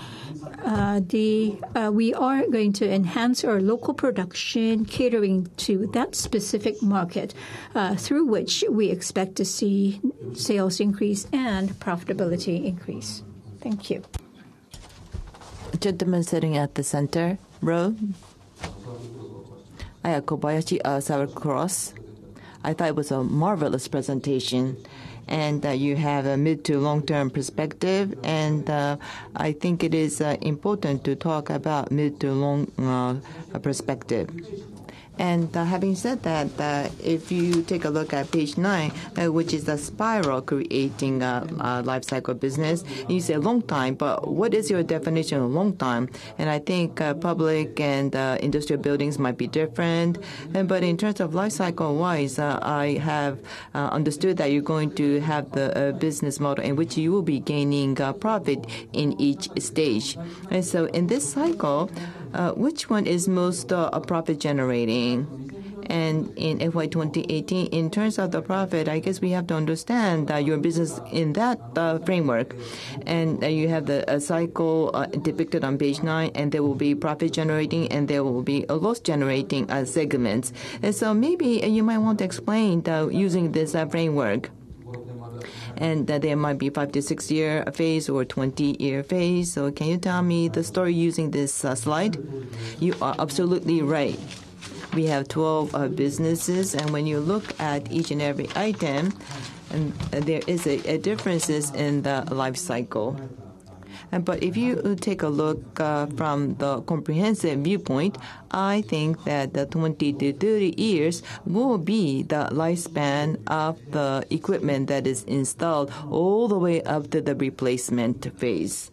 we are going to enhance our local production catering to that specific market, through which we expect to see sales increase and profitability increase. Thank you. Gentleman sitting at the center row. I am Kobayashi, Sour Cross. I thought it was a marvelous presentation. And you have a mid to long-term perspective, and I think it is important to talk about mid to long perspective. And having said that, if you take a look at page 9, which is the spiral creating life cycle business, you say long time, but what is your definition of long time? And I think public and industrial buildings might be different. But in terms of life cycle wise, I have understood that you're going to have the business model in which you will be gaining profit in each stage. And so in this cycle, which one is most profit generating? And in FY 2018, in terms of the profit, I guess we have to understand your business in that framework. And you have the cycle depicted on page 9, and there will be profit generating and there will be a loss generating segments. And so maybe you might want to explain using this framework. And there might be 5 to 6 year phase or 20-year phase. So can you tell me the story using this slide? You are absolutely right. We have 12 businesses, and when you look at each and every item, and there is a differences in the life cycle. But if you take a look from the comprehensive viewpoint, I think that the 20 to 30 years will be the lifespan of the equipment that is installed all the way up to the replacement phase.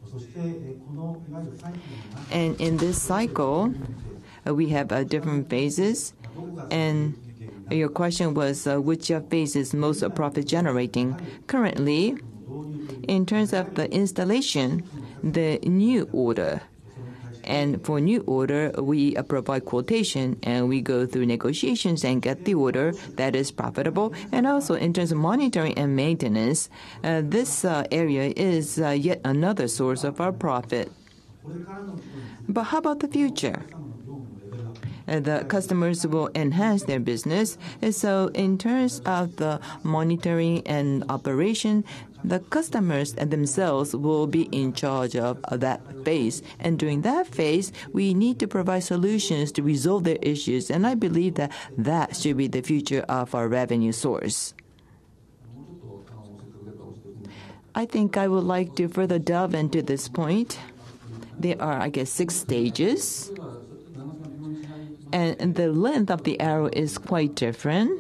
And in this cycle, we have different phases. And your question was which phase is most profit generating? Currently, in terms of the installation, the new order. And for new order, we provide quotation and we go through negotiations and get the order that is profitable. And also in terms of monitoring and maintenance, this area is yet another source of our profit. But how about the future? The customers will enhance their business. And so in terms of the monitoring and operation, the customers themselves will be in charge of that phase. And during that phase, we need to provide solutions to resolve their issues. And I believe that that should be the future of our revenue source. I think I would like to further delve into this point. There are, I guess, 6 stages. and the length of the arrow is quite different.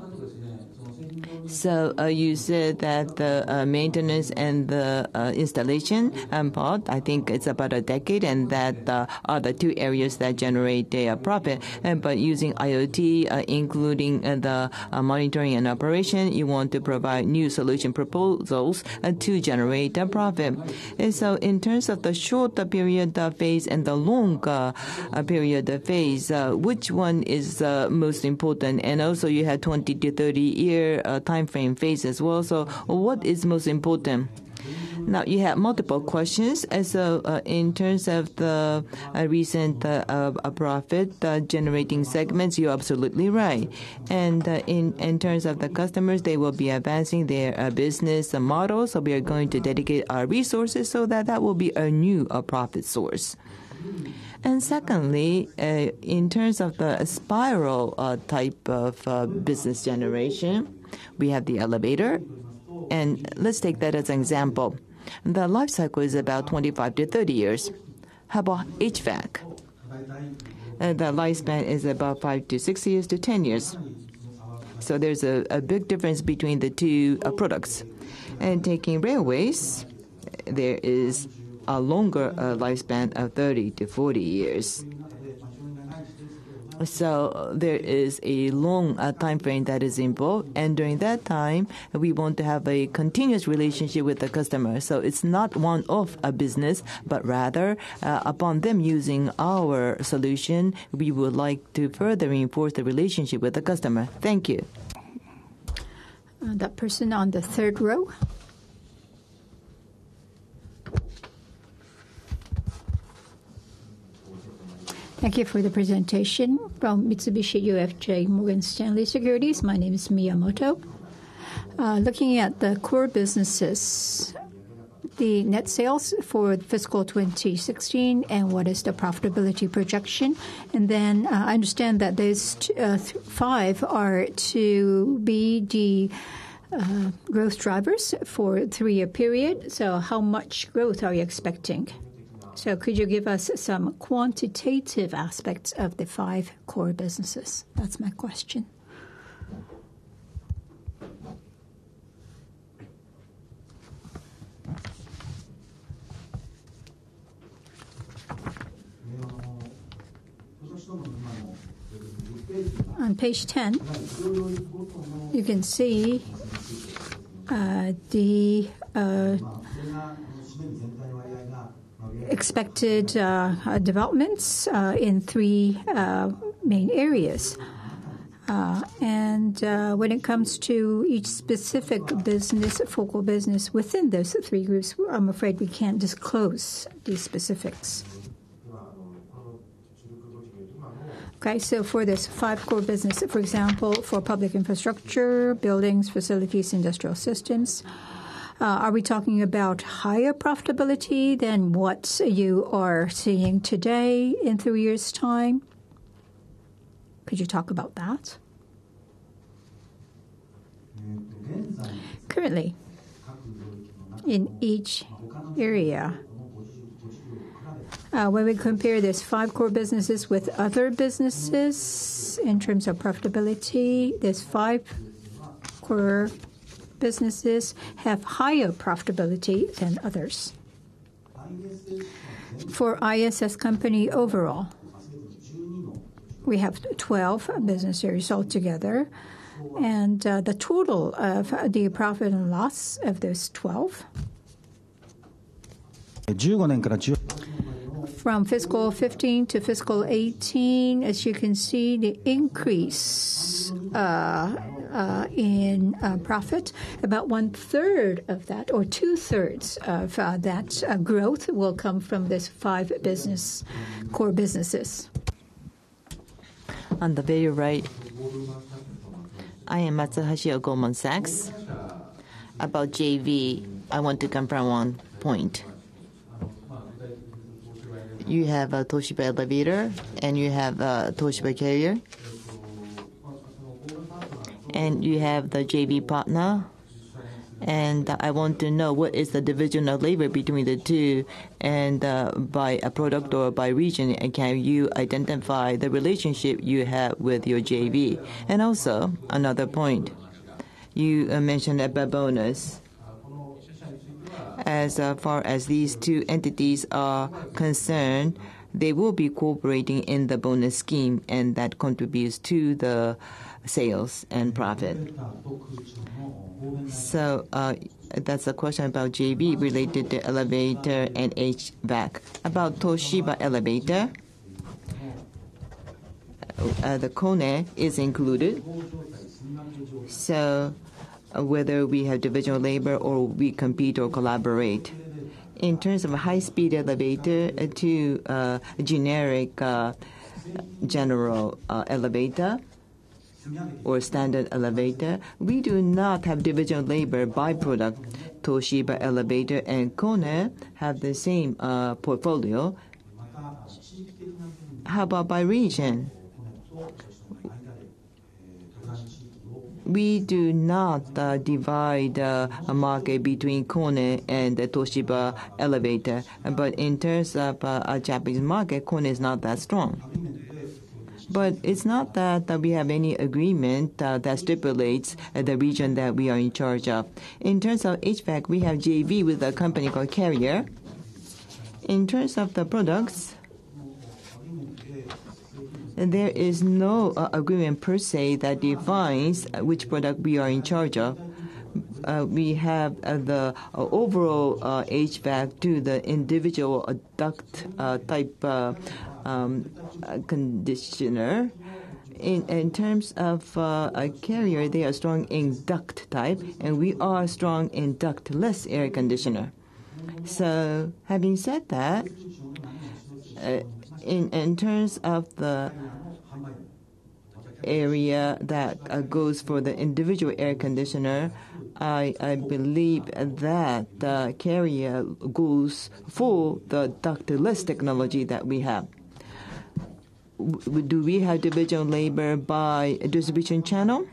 So you said that the maintenance and the installation part, I think it's about a decade, and that are the two areas that generate a profit. But using IoT, including the monitoring and operation, you want to provide new solution proposals to generate a profit. And so in terms of the short period phase and the long period phase, which one is most important? And also you had 20 to 30 year time frame phase as well. So what is most important? Now, you have multiple questions. So in terms of the recent profit generating segments, you're absolutely right. And in terms of the customers, they will be advancing their business model. So we are going to dedicate our resources so that will be a new profit source. And secondly, in terms of the spiral type of business generation, we have the elevator. And let's take that as an example. The life cycle is about 25 to 30 years. How about HVAC? The lifespan is about 5 to 6 years to 10 years. So there's a big difference between the two products. And taking railways, there is a longer lifespan of 30 to 40 years. So there is a long time frame that is involved, and during that time, we want to have a continuous relationship with the customer. So it's not one-off a business, but rather upon them using our solution, we would like to further reinforce the relationship with the customer. Thank you. That person on the third row. Thank you for the presentation. From Mitsubishi UFJ Morgan Stanley Securities, my name is Miyamoto. Looking at the core businesses, the net sales for fiscal 2016 and what is the profitability projection. And then I understand that those five are to be the growth drivers for a 3-year period. So how much growth are you expecting? So could you give us some quantitative aspects of the 5 core businesses? That's my question. On page 10, you can see the expected developments in 3 main areas. And when it comes to each specific business, focal business within those 3 groups, I'm afraid we can't disclose these specifics. Okay, so for this 5 core business, for example, for public infrastructure, buildings, facilities, industrial systems, are we talking about higher profitability than what you are seeing today in 3 years' time? Could you talk about that? Currently, in each area, when we compare these 5 core businesses with other businesses in terms of profitability, these 5 core businesses have higher profitability than others. For ISS company overall, we have 12 business areas altogether, and the total of the profit and loss of those 12 from fiscal 15 to fiscal 18, as you can see, the increase in profit, about 1/3 of that, or 2/3 of that growth will come from this 5 core businesses. On the very right, I am Matsuhashi of Goldman Sachs. About JV, I want to confirm one point. You have a Toshiba Elevator, and you have a Toshiba Carrier, and you have the JV partner, And I want to know what is the division of labor between the two, and by a product or by region, and can you identify the relationship you have with your JV? And also, another point, you mentioned about bonus. As far as these two entities are concerned, they will be cooperating in the bonus scheme, and that contributes to the sales and profit. So that's a question about JV related to elevator and HVAC. About Toshiba elevator, the KONE is included. So whether we have divisional labor or we compete or collaborate. In terms of a high-speed elevator to generic general elevator or standard elevator, we do not have divisional labor by product. Toshiba elevator and KONE have the same portfolio. How about by region? We do not divide a market between KONE and the Toshiba elevator. But in terms of a Japanese market, KONE is not that strong. But it's not that we have any agreement that stipulates the region that we are in charge of. In terms of HVAC, we have JV with a company called Carrier. In terms of the products, there is no agreement per se that defines which product we are in charge of. We have the overall HVAC to the individual duct type conditioner. In terms of a Carrier, they are strong in duct type, and we are strong in ductless air conditioner. So having said that, in terms of the area that goes for the individual air conditioner, I believe that the Carrier goes for the ductless technology that we have. Do we have division labor by distribution channel?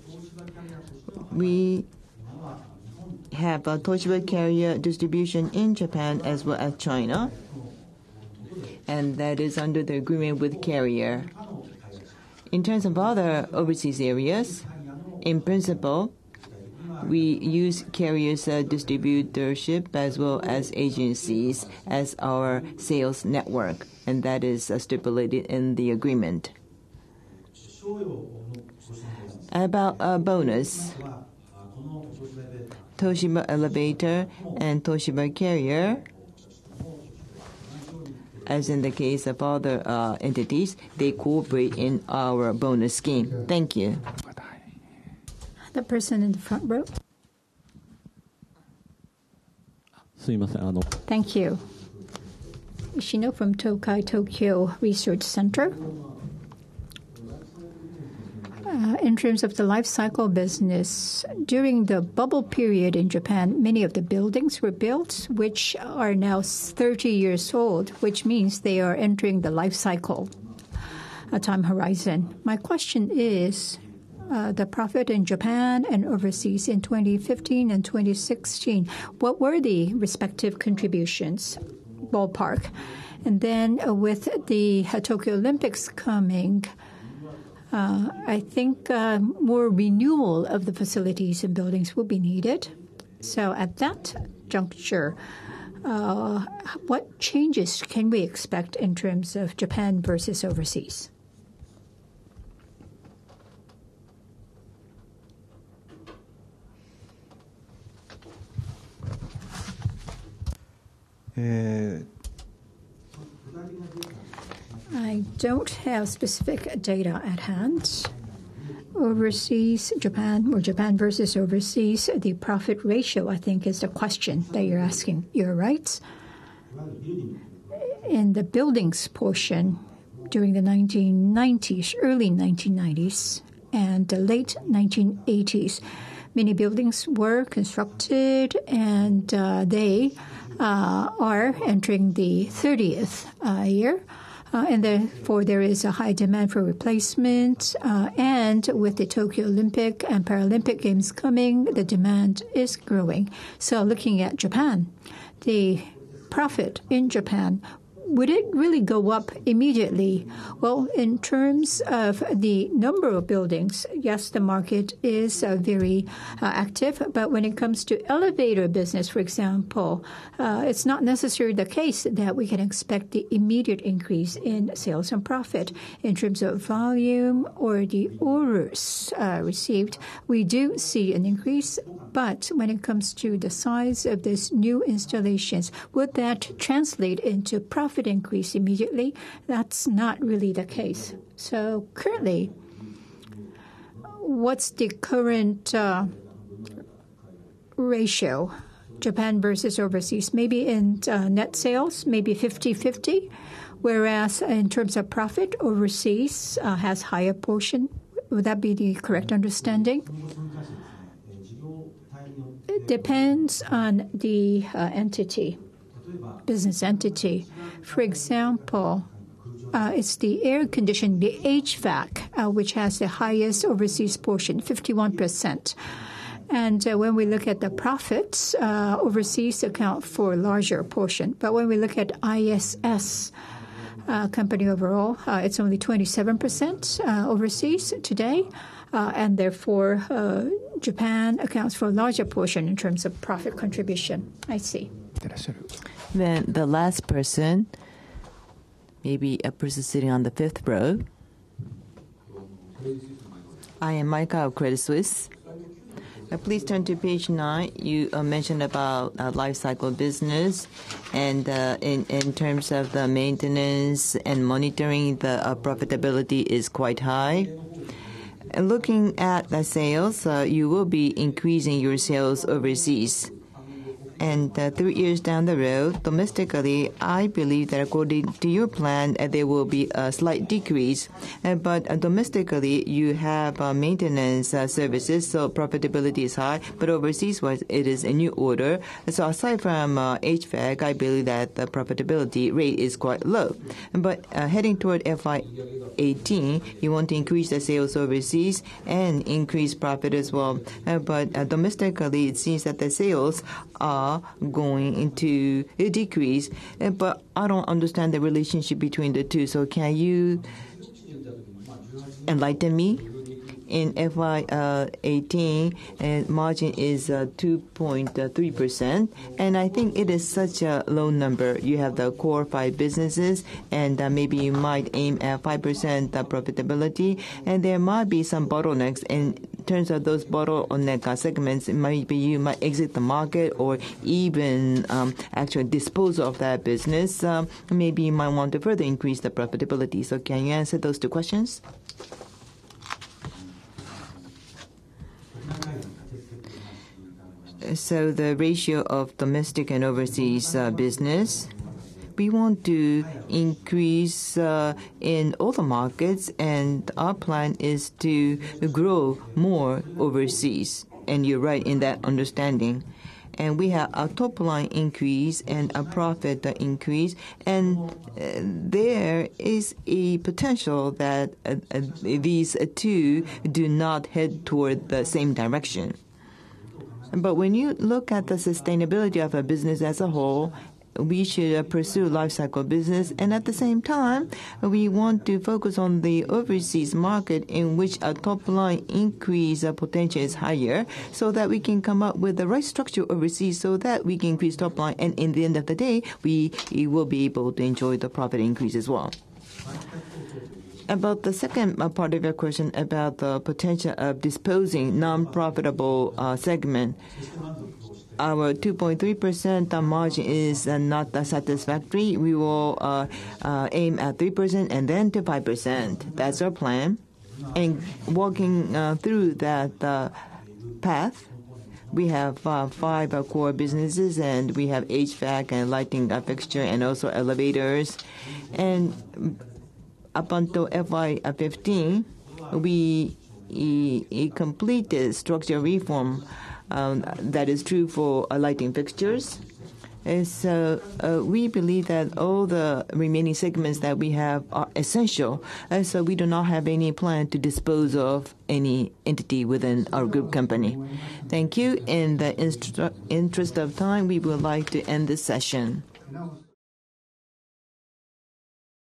We have a Toshiba Carrier distribution in Japan as well as China, and that is under the agreement with Carrier. In terms of other overseas areas, in principle, we use Carrier's distributorship as well as agencies as our sales network, and that is stipulated in the agreement. About bonus, Toshiba Elevator and Toshiba Carrier, as in the case of other entities, they cooperate in our bonus scheme. Thank you. The person in the front row. Thank you. Ishino from Tokai Tokyo Research Center. In terms of the life cycle business, during the bubble period in Japan, many of the buildings were built which are now 30 years old, which means they are entering the life cycle time horizon. My question is, the profit in Japan and overseas in 2015 and 2016, what were the respective contributions, ballpark? And then with the Tokyo Olympics coming, I think more renewal of the facilities and buildings will be needed. So at that juncture, what changes can we expect in terms of Japan versus overseas? I don't have specific data at hand. Overseas, Japan, or Japan versus overseas, the profit ratio, I think, is the question that you're asking. You're right. In the buildings portion, during the 1990s, early 1990s, and the late 1980s, many buildings were constructed, and they are entering the 30th year. and therefore there is a high demand for replacement. And with the Tokyo Olympic and Paralympic Games coming, the demand is growing. So looking at Japan, the profit in Japan, would it really go up immediately? Well, in terms of the number of buildings, yes, the market is very active. But when it comes to elevator business, for example, it's not necessarily the case that we can expect the immediate increase in sales and profit. In terms of volume or the orders received, we do see an increase. But when it comes to the size of this new installations, would that translate into profit increase immediately? That's not really the case. So currently, what's the current ratio, Japan versus overseas? Maybe in net sales, maybe 50-50, whereas in terms of profit, overseas has higher portion. Would that be the correct understanding? It depends on the entity, business entity. For example, it's the air conditioning, the HVAC, which has the highest overseas portion, 51%. And when we look at the profits, overseas account for a larger portion. But when we look at ISS company overall, it's only 27% overseas today. And therefore, Japan accounts for a larger portion in terms of profit contribution. I see. Then the last person, maybe a person sitting on the fifth row. I am Micah of Credit Suisse. Please turn to page 9. You mentioned about life cycle business, and in terms of the maintenance and monitoring, the profitability is quite high. Looking at the sales, you will be increasing your sales overseas. And 3 years down the road, domestically, I believe that according to your plan, there will be a slight decrease. But domestically, you have maintenance services, so profitability is high. But overseas, it is a new order. So aside from HVAC, I believe that the profitability rate is quite low. But heading toward FY18, you want to increase the sales overseas and increase profit as well. But domestically, it seems that the sales are going to decrease, but I don't understand the relationship between the two. So can you enlighten me? In FY18, margin is 2.3%, and I think it is such a low number. You have the core 5 businesses, and maybe you might aim at 5% profitability, and there might be some bottlenecks. In terms of those bottleneck segments, maybe you might exit the market or even actually dispose of that business. Maybe you might want to further increase the profitability. So can you answer those two questions? So the ratio of domestic and overseas business, we want to increase in all the markets, and our plan is to grow more overseas. And you're right in that understanding. And we have a top line increase and a profit increase, and there is a potential that these two do not head toward the same direction. But when you look at the sustainability of a business as a whole, we should pursue life cycle business, and at the same time, we want to focus on the overseas market in which a top line increase potential is higher, so that we can come up with the right structure overseas so that we can increase top line, and in the end of the day, we will be able to enjoy the profit increase as well. About the second part of your question about the potential of disposing non-profitable segment, our 2.3% margin is not satisfactory. We will aim at 3% and then to 5%. That's our plan. And walking through that path, we have 5 core businesses, and we have HVAC and lighting fixture and also elevators. And up until FY15, we completed structural reform. That is true for lighting fixtures. So we believe that all the remaining segments that we have are essential. So we do not have any plan to dispose of any entity within our group company. Thank you. In the interest of time, we would like to end this session.